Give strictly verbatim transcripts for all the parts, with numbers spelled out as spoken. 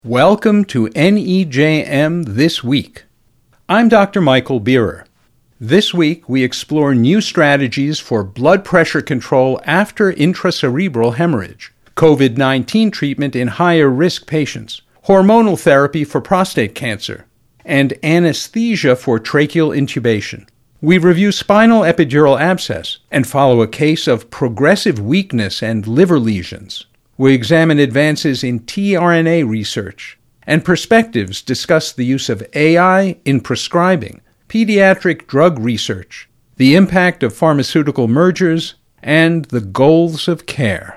Welcome to N E J M This Week. I'm Doctor Michael Beerer. This week, we explore new strategies for blood pressure control after intracerebral hemorrhage, COVID nineteen treatment in higher-risk patients, hormonal therapy for prostate cancer, and anesthesia for tracheal intubation. We review spinal epidural abscess and follow a case of progressive weakness and liver lesions. We examine advances in tRNA research, and Perspectives discuss the use of A I in prescribing, pediatric drug research, the impact of pharmaceutical mergers, and the goals of care.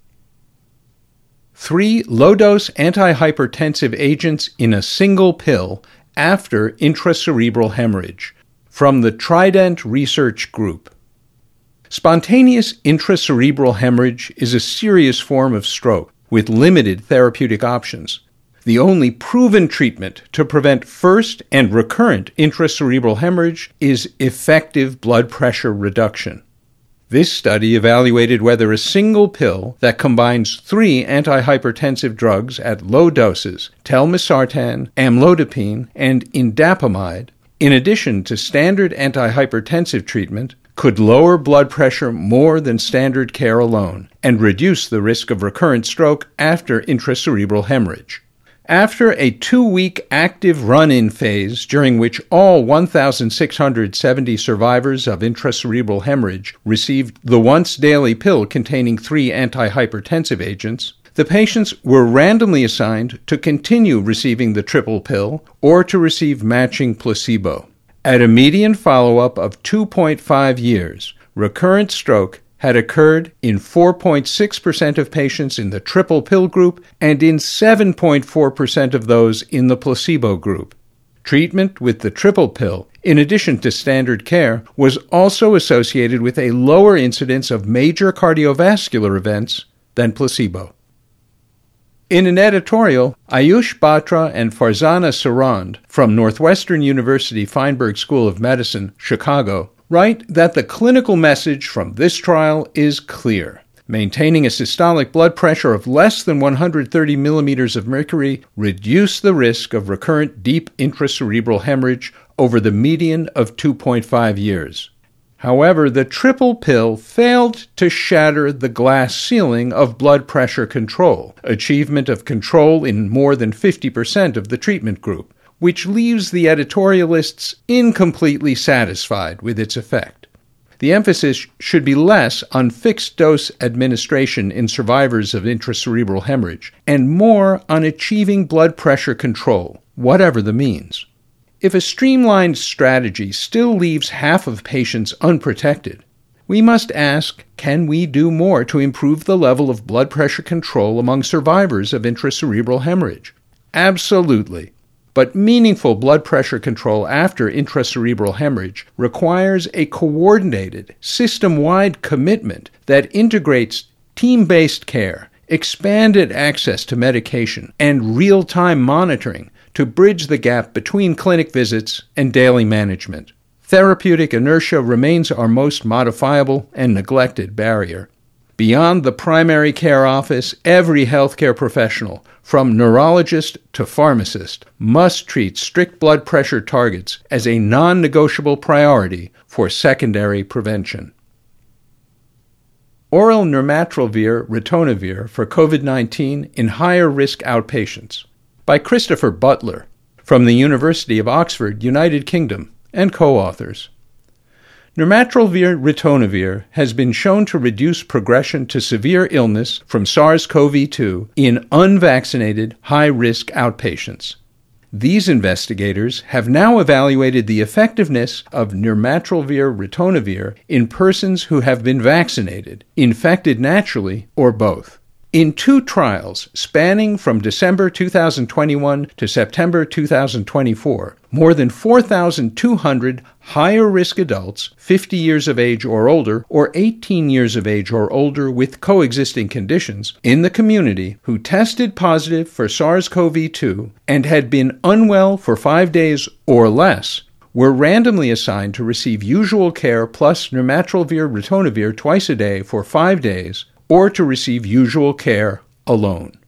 Three low-dose antihypertensive agents in a single pill after intracerebral hemorrhage, from the Trident Research Group. Spontaneous intracerebral hemorrhage is a serious form of stroke with limited therapeutic options. The only proven treatment to prevent first and recurrent intracerebral hemorrhage is effective blood pressure reduction. This study evaluated whether a single pill that combines three antihypertensive drugs at low doses, telmisartan, amlodipine, and indapamide, in addition to standard antihypertensive treatment, could lower blood pressure more than standard care alone and reduce the risk of recurrent stroke after intracerebral hemorrhage. After a two-week active run-in phase during which all one thousand six hundred seventy survivors of intracerebral hemorrhage received the once-daily pill containing three antihypertensive agents, the patients were randomly assigned to continue receiving the triple pill or to receive matching placebo. At a median follow-up of two point five years, recurrent stroke had occurred in four point six percent of patients in the triple pill group and in seven point four percent of those in the placebo group. Treatment with the triple pill, in addition to standard care, was also associated with a lower incidence of major cardiovascular events than placebo. In an editorial, Ayush Batra and Farzana Sarand from Northwestern University Feinberg School of Medicine, Chicago, write that the clinical message from this trial is clear. Maintaining a systolic blood pressure of less than one hundred thirty millimeters of mercury reduced the risk of recurrent deep intracerebral hemorrhage over the median of two point five years. However, the triple pill failed to shatter the glass ceiling of blood pressure control, achievement of control in more than fifty percent of the treatment group, which leaves the editorialists incompletely satisfied with its effect. The emphasis should be less on fixed-dose administration in survivors of intracerebral hemorrhage and more on achieving blood pressure control, whatever the means. If a streamlined strategy still leaves half of patients unprotected, we must ask, can we do more to improve the level of blood pressure control among survivors of intracerebral hemorrhage? Absolutely. But meaningful blood pressure control after intracerebral hemorrhage requires a coordinated, system-wide commitment that integrates team-based care, expanded access to medication, and real-time monitoring to bridge the gap between clinic visits and daily management. Therapeutic inertia remains our most modifiable and neglected barrier. Beyond the primary care office, every healthcare professional, from neurologist to pharmacist, must treat strict blood pressure targets as a non-negotiable priority for secondary prevention. Oral nirmatrelvir ritonavir for COVID nineteen in higher-risk outpatients, by Christopher Butler, from the University of Oxford, United Kingdom, and co-authors. Nirmatrelvir ritonavir has been shown to reduce progression to severe illness from SARS-C o V two in unvaccinated, high-risk outpatients. These investigators have now evaluated the effectiveness of nirmatrelvir ritonavir in persons who have been vaccinated, infected naturally, or both. In two trials spanning from December two thousand twenty-one to September two thousand twenty-four, more than four thousand two hundred higher-risk adults, fifty years of age or older, or eighteen years of age or older with coexisting conditions, in the community who tested positive for SARS-C o V two and had been unwell for five days or less, were randomly assigned to receive usual care plus nirmatrelvir ritonavir twice a day for five days, or to receive usual care alone.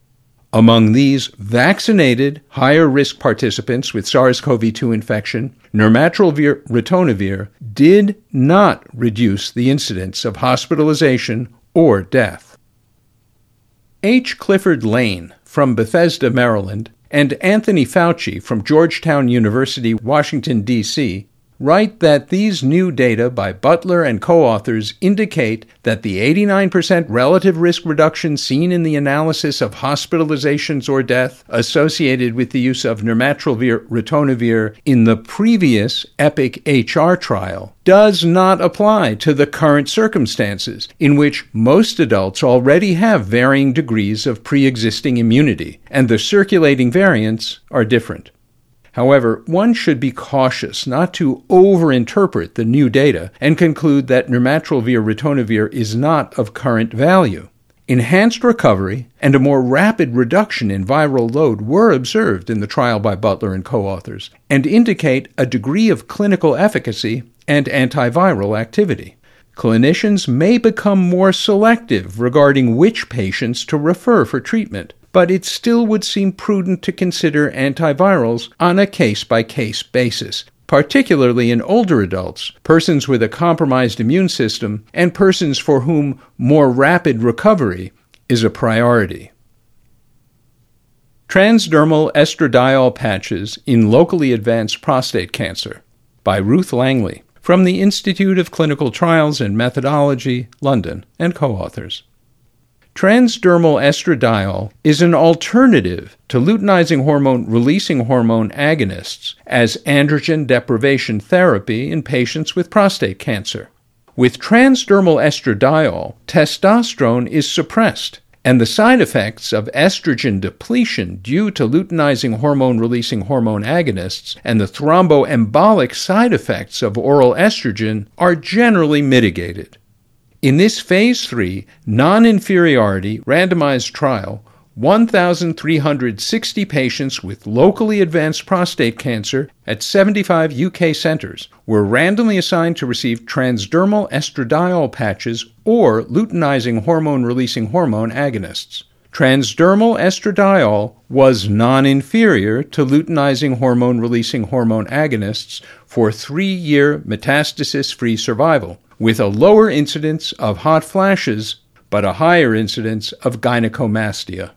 Among these vaccinated, higher-risk participants with SARS-C o V two infection, nirmatrelvir ritonavir did not reduce the incidence of hospitalization or death. H. Clifford Lane from Bethesda, Maryland, and Anthony Fauci from Georgetown University, Washington, D C, write that these new data by Butler and co-authors indicate that the eighty-nine percent relative risk reduction seen in the analysis of hospitalizations or death associated with the use of nirmatrelvir ritonavir in the previous EPIC-H R trial does not apply to the current circumstances in which most adults already have varying degrees of pre-existing immunity, and the circulating variants are different. However, one should be cautious not to overinterpret the new data and conclude that nirmatrelvir ritonavir is not of current value. Enhanced recovery and a more rapid reduction in viral load were observed in the trial by Butler and co-authors and indicate a degree of clinical efficacy and antiviral activity. Clinicians may become more selective regarding which patients to refer for treatment, but it still would seem prudent to consider antivirals on a case-by-case basis, particularly in older adults, persons with a compromised immune system, and persons for whom more rapid recovery is a priority. Transdermal estradiol patches in locally advanced prostate cancer by Ruth Langley from the Institute of Clinical Trials and Methodology, London, and co-authors. Transdermal estradiol is an alternative to luteinizing hormone-releasing hormone agonists as androgen deprivation therapy in patients with prostate cancer. With transdermal estradiol, testosterone is suppressed, and the side effects of estrogen depletion due to luteinizing hormone-releasing hormone agonists and the thromboembolic side effects of oral estrogen are generally mitigated. In this Phase three non-inferiority randomized trial, one thousand three hundred sixty patients with locally advanced prostate cancer at seventy-five U K centers were randomly assigned to receive transdermal estradiol patches or luteinizing hormone-releasing hormone agonists. Transdermal estradiol was non-inferior to luteinizing hormone-releasing hormone agonists for three-year metastasis-free survival, with a lower incidence of hot flashes but a higher incidence of gynecomastia.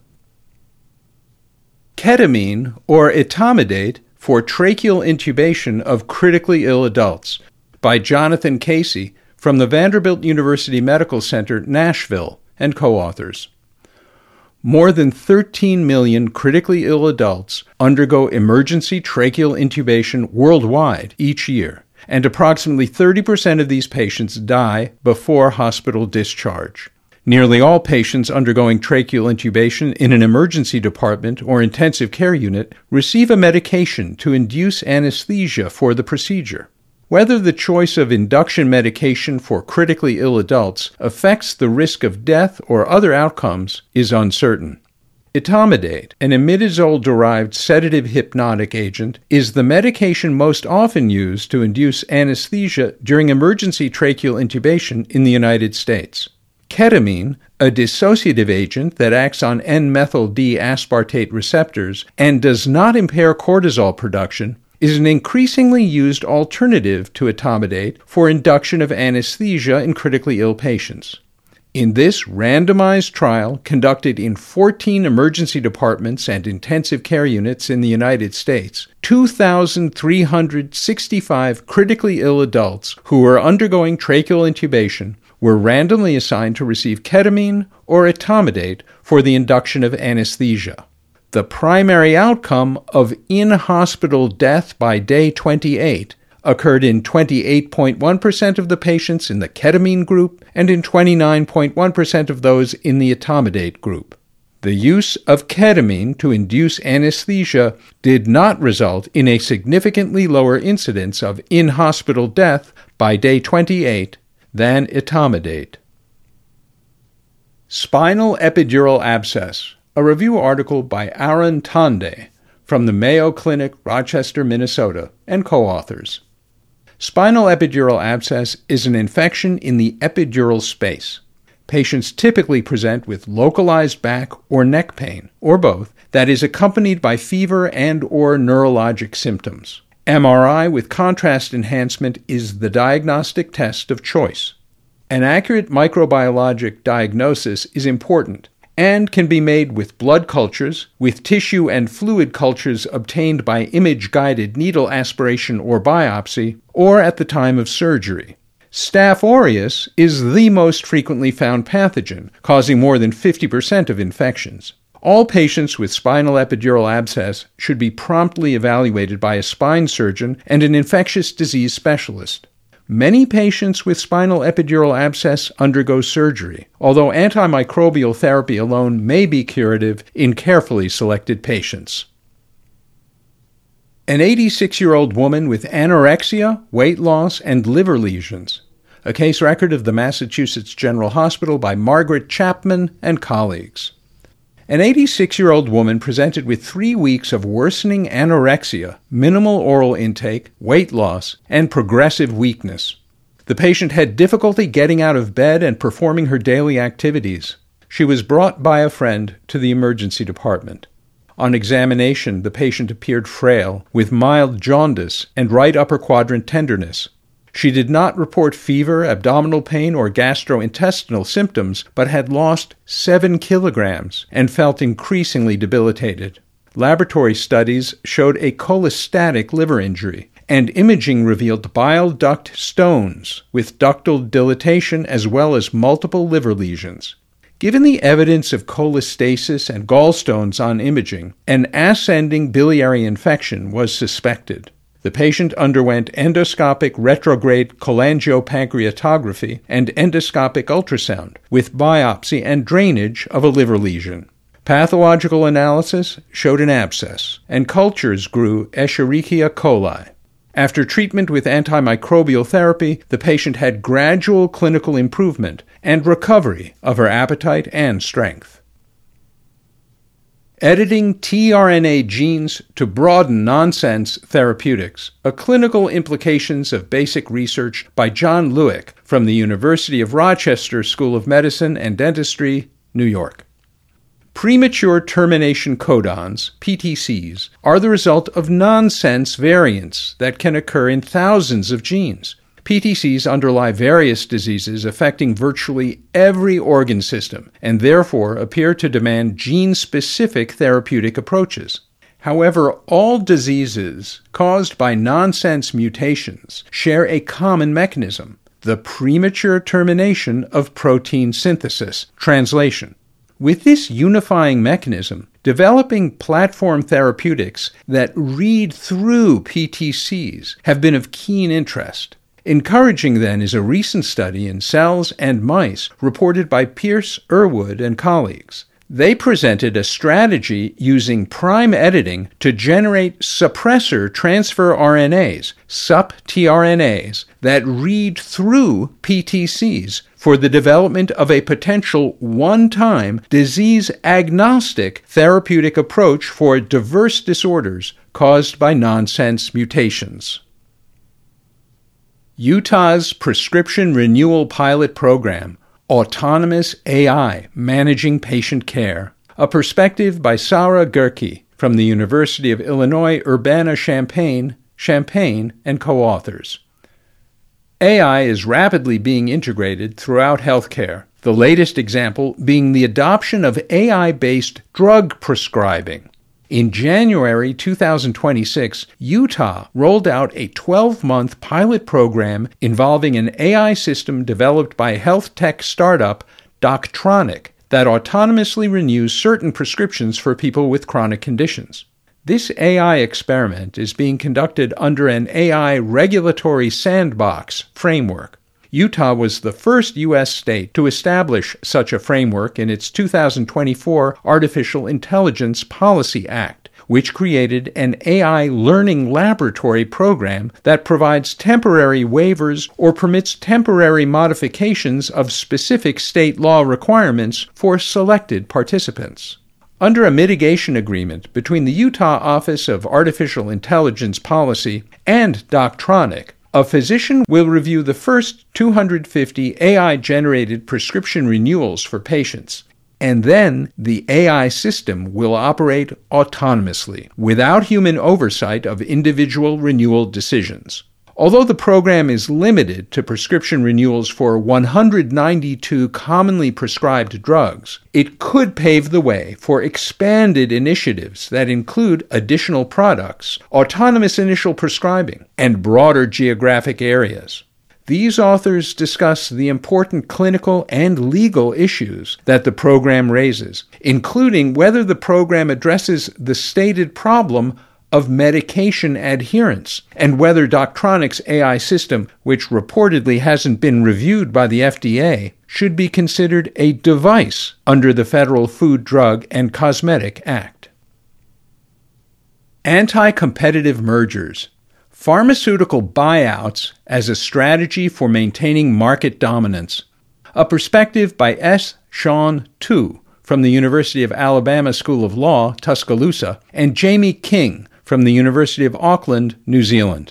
Ketamine, or etomidate, for tracheal intubation of critically ill adults, by Jonathan Casey from the Vanderbilt University Medical Center, Nashville, and co-authors. More than thirteen million critically ill adults undergo emergency tracheal intubation worldwide each year, and approximately thirty percent of these patients die before hospital discharge. Nearly all patients undergoing tracheal intubation in an emergency department or intensive care unit receive a medication to induce anesthesia for the procedure. Whether the choice of induction medication for critically ill adults affects the risk of death or other outcomes is uncertain. Etomidate, an imidazole-derived sedative hypnotic agent, is the medication most often used to induce anesthesia during emergency tracheal intubation in the United States. Ketamine, a dissociative agent that acts on N-methyl D-aspartate receptors and does not impair cortisol production, is an increasingly used alternative to etomidate for induction of anesthesia in critically ill patients. In this randomized trial, conducted in fourteen emergency departments and intensive care units in the United States, two thousand three hundred sixty-five critically ill adults who were undergoing tracheal intubation were randomly assigned to receive ketamine or etomidate for the induction of anesthesia. The primary outcome of in-hospital death by day twenty-eight occurred in twenty-eight point one percent of the patients in the ketamine group and in twenty-nine point one percent of those in the etomidate group. The use of ketamine to induce anesthesia did not result in a significantly lower incidence of in-hospital death by day twenty-eight than etomidate. Spinal epidural abscess, a review article by Aaron Tande from the Mayo Clinic, Rochester, Minnesota, and co-authors. Spinal epidural abscess is an infection in the epidural space. Patients typically present with localized back or neck pain, or both, that is accompanied by fever and or neurologic symptoms. M R I with contrast enhancement is the diagnostic test of choice. An accurate microbiologic diagnosis is important and can be made with blood cultures, with tissue and fluid cultures obtained by image-guided needle aspiration or biopsy, or at the time of surgery. Staph aureus is the most frequently found pathogen, causing more than fifty percent of infections. All patients with spinal epidural abscess should be promptly evaluated by a spine surgeon and an infectious disease specialist. Many patients with spinal epidural abscess undergo surgery, although antimicrobial therapy alone may be curative in carefully selected patients. An eighty-six-year-old woman with anorexia, weight loss, and liver lesions. A case record of the Massachusetts General Hospital by Margaret Chapman and colleagues. An eighty-six-year-old woman presented with three weeks of worsening anorexia, minimal oral intake, weight loss, and progressive weakness. The patient had difficulty getting out of bed and performing her daily activities. She was brought by a friend to the emergency department. On examination, the patient appeared frail, with mild jaundice and right upper quadrant tenderness. She did not report fever, abdominal pain, or gastrointestinal symptoms, but had lost seven kilograms and felt increasingly debilitated. Laboratory studies showed a cholestatic liver injury, and imaging revealed bile duct stones with ductal dilatation as well as multiple liver lesions. Given the evidence of cholestasis and gallstones on imaging, an ascending biliary infection was suspected. The patient underwent endoscopic retrograde cholangiopancreatography and endoscopic ultrasound with biopsy and drainage of a liver lesion. Pathological analysis showed an abscess, and cultures grew Escherichia coli. After treatment with antimicrobial therapy, the patient had gradual clinical improvement and recovery of her appetite and strength. Editing tRNA genes to broaden nonsense therapeutics, a clinical implications of basic research by John Lewick from the University of Rochester School of Medicine and Dentistry, New York. Premature termination codons, P T Cs, are the result of nonsense variants that can occur in thousands of genes. P T Cs underlie various diseases affecting virtually every organ system and therefore appear to demand gene-specific therapeutic approaches. However, all diseases caused by nonsense mutations share a common mechanism, the premature termination of protein synthesis, translation. With this unifying mechanism, developing platform therapeutics that read through P T Cs have been of keen interest. Encouraging, then, is a recent study in cells and mice reported by Pierce Erwood and colleagues. They presented a strategy using prime editing to generate suppressor transfer R N As, sup-tRNAs, that read through P T Cs for the development of a potential one-time disease-agnostic therapeutic approach for diverse disorders caused by nonsense mutations. Utah's Prescription Renewal Pilot Program, Autonomous A I Managing Patient Care, a perspective by Sarah Gerke from the University of Illinois Urbana-Champaign, Champaign, and co-authors. A I is rapidly being integrated throughout healthcare, the latest example being the adoption of A I-based drug prescribing. In January two thousand twenty-six, Utah rolled out a twelve-month pilot program involving an A I system developed by health tech startup Doctronic that autonomously renews certain prescriptions for people with chronic conditions. This A I experiment is being conducted under an A I regulatory sandbox framework. Utah was the first U S state to establish such a framework in its two thousand twenty-four Artificial Intelligence Policy Act, which created an A I learning laboratory program that provides temporary waivers or permits temporary modifications of specific state law requirements for selected participants. Under a mitigation agreement between the Utah Office of Artificial Intelligence Policy and Doctronic, A physician will review the first two hundred fifty A I-generated prescription renewals for patients, and then the A I system will operate autonomously, without human oversight of individual renewal decisions. Although the program is limited to prescription renewals for one hundred ninety-two commonly prescribed drugs, it could pave the way for expanded initiatives that include additional products, autonomous initial prescribing, and broader geographic areas. These authors discuss the important clinical and legal issues that the program raises, including whether the program addresses the stated problem of medication adherence, and whether Doctronic's A I system, which reportedly hasn't been reviewed by the F D A, should be considered a device under the Federal Food, Drug, and Cosmetic Act. Anti-competitive mergers. Pharmaceutical buyouts as a strategy for maintaining market dominance. A perspective by S. Sean Tu from the University of Alabama School of Law, Tuscaloosa, and Jamie King from the University of Auckland, New Zealand.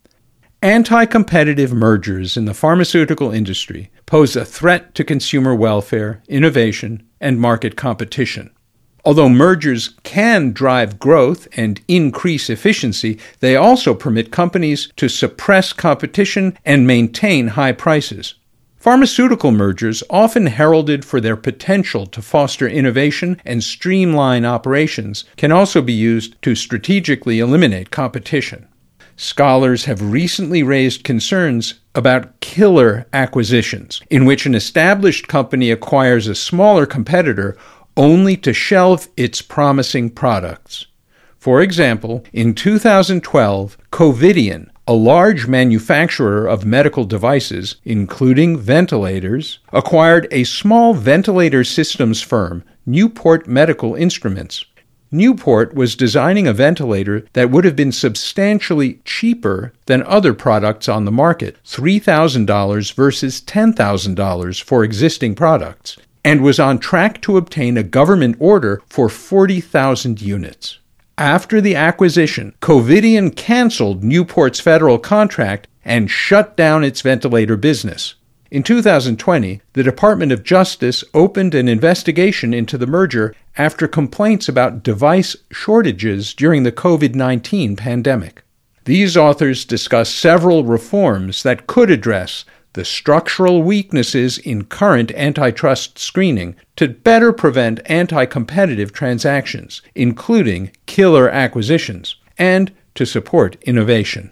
Anti-competitive mergers in the pharmaceutical industry pose a threat to consumer welfare, innovation, and market competition. Although mergers can drive growth and increase efficiency, they also permit companies to suppress competition and maintain high prices. Pharmaceutical mergers, often heralded for their potential to foster innovation and streamline operations, can also be used to strategically eliminate competition. Scholars have recently raised concerns about killer acquisitions, in which an established company acquires a smaller competitor only to shelve its promising products. For example, in two thousand twelve, Covidien, a large manufacturer of medical devices, including ventilators, acquired a small ventilator systems firm, Newport Medical Instruments. Newport was designing a ventilator that would have been substantially cheaper than other products on the market, three thousand dollars versus ten thousand dollars for existing products, and was on track to obtain a government order for forty thousand units. After the acquisition, Covidien canceled Newport's federal contract and shut down its ventilator business. In two thousand twenty, the Department of Justice opened an investigation into the merger after complaints about device shortages during the covid nineteen pandemic. These authors discuss several reforms that could address the structural weaknesses in current antitrust screening to better prevent anti-competitive transactions, including killer acquisitions, and to support innovation.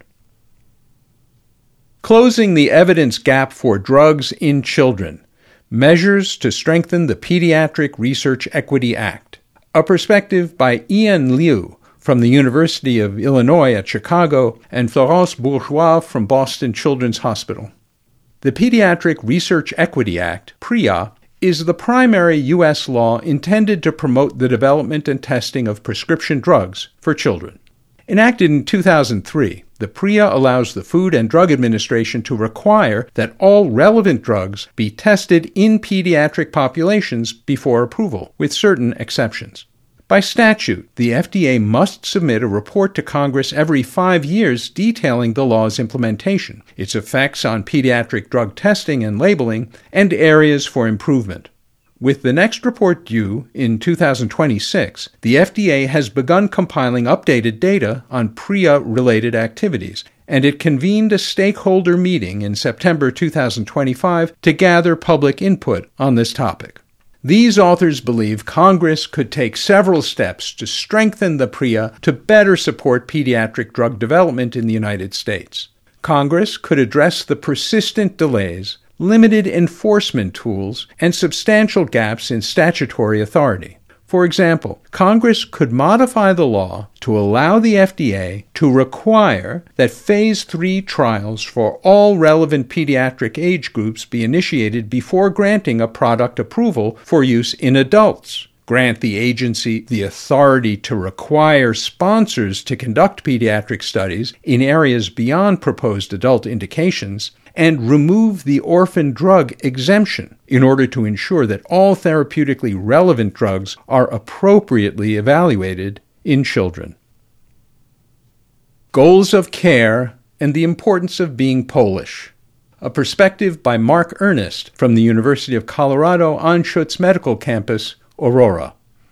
Closing the evidence gap for drugs in children. Measures to strengthen the Pediatric Research Equity Act. A perspective by Ian Liu from the University of Illinois at Chicago and Florence Bourgeois from Boston Children's Hospital. The Pediatric Research Equity Act, PREA, is the primary U S law intended to promote the development and testing of prescription drugs for children. Enacted in two thousand three, the PREA allows the Food and Drug Administration to require that all relevant drugs be tested in pediatric populations before approval, with certain exceptions. By statute, the F D A must submit a report to Congress every five years detailing the law's implementation, its effects on pediatric drug testing and labeling, and areas for improvement. With the next report due in two thousand twenty-six, the F D A has begun compiling updated data on PREA-related activities, and it convened a stakeholder meeting in September two thousand twenty-five to gather public input on this topic. These authors believe Congress could take several steps to strengthen the PREA to better support pediatric drug development in the United States. Congress could address the persistent delays, limited enforcement tools, and substantial gaps in statutory authority. For example, Congress could modify the law to allow the F D A to require that Phase three trials for all relevant pediatric age groups be initiated before granting a product approval for use in adults, grant the agency the authority to require sponsors to conduct pediatric studies in areas beyond proposed adult indications, and remove the orphan drug exemption in order to ensure that all therapeutically relevant drugs are appropriately evaluated in children. Goals of care and the importance of being Polish. A perspective by Mark Ernest from the University of Colorado Anschutz Medical Campus, Aurora.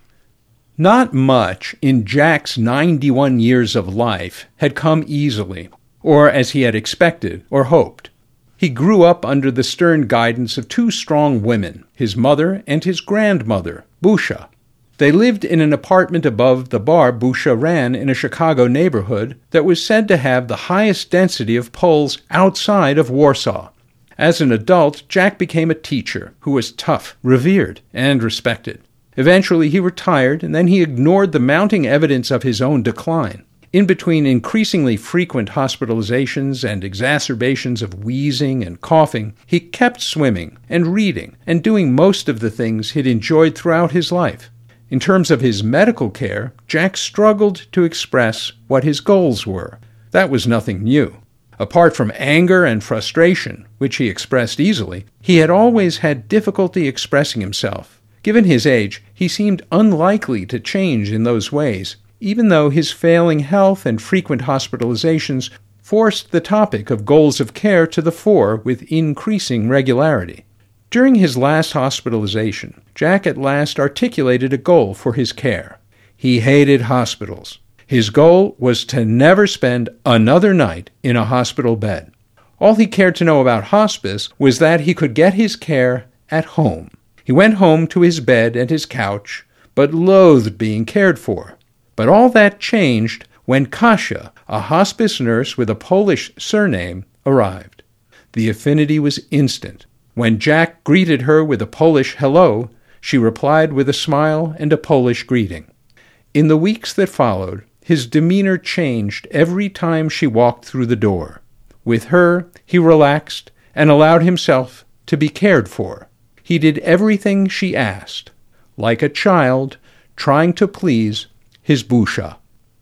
Not much in Jack's ninety-one years of life had come easily, or as he had expected or hoped. He grew up under the stern guidance of two strong women, his mother and his grandmother, Busha. They lived in an apartment above the bar Busha ran in a Chicago neighborhood that was said to have the highest density of Poles outside of Warsaw. As an adult, Jack became a teacher who was tough, revered, and respected. Eventually he retired, and then he ignored the mounting evidence of his own decline. In between increasingly frequent hospitalizations and exacerbations of wheezing and coughing, he kept swimming and reading and doing most of the things he'd enjoyed throughout his life. In terms of his medical care, Jack struggled to express what his goals were. That was nothing new. Apart from anger and frustration, which he expressed easily, he had always had difficulty expressing himself. Given his age, he seemed unlikely to change in those ways, even though his failing health and frequent hospitalizations forced the topic of goals of care to the fore with increasing regularity. During his last hospitalization, Jack at last articulated a goal for his care. He hated hospitals. His goal was to never spend another night in a hospital bed. All he cared to know about hospice was that he could get his care at home. He went home to his bed and his couch, but loathed being cared for. But all that changed when Kasia, a hospice nurse with a Polish surname, arrived. The affinity was instant. When Jack greeted her with a Polish hello, she replied with a smile and a Polish greeting. In the weeks that followed, his demeanor changed every time she walked through the door. With her, he relaxed and allowed himself to be cared for. He did everything she asked, like a child trying to please his Busha.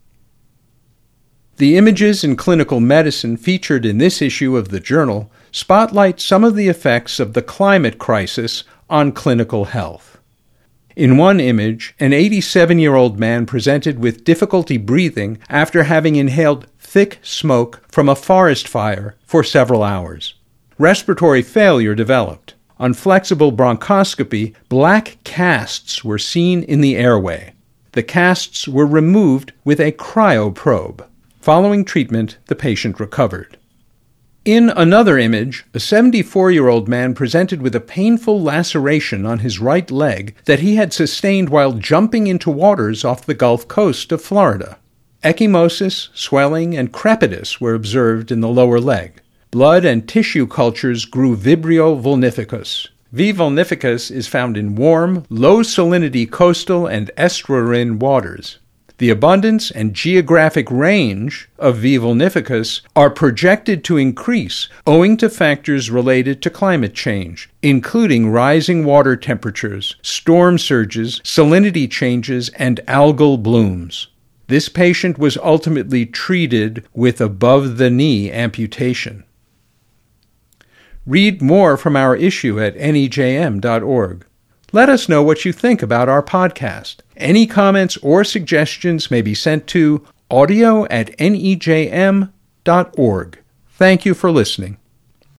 The images in clinical medicine featured in this issue of the journal spotlight some of the effects of the climate crisis on clinical health. In one image, an eighty-seven-year-old man presented with difficulty breathing after having inhaled thick smoke from a forest fire for several hours. Respiratory failure developed. On flexible bronchoscopy, black casts were seen in the airway. The casts were removed with a cryoprobe. Following treatment, the patient recovered. In another image, a seventy-four-year-old man presented with a painful laceration on his right leg that he had sustained while jumping into waters off the Gulf Coast of Florida. Ecchymosis, swelling, and crepitus were observed in the lower leg. Blood and tissue cultures grew Vibrio vulnificus. V. vulnificus is found in warm, low-salinity coastal and estuarine waters. The abundance and geographic range of V. vulnificus are projected to increase owing to factors related to climate change, including rising water temperatures, storm surges, salinity changes, and algal blooms. This patient was ultimately treated with above-the-knee amputation. Read more from our issue at N E J M dot org. Let us know what you think about our podcast. Any comments or suggestions may be sent to audio at N E J M dot org. Thank you for listening.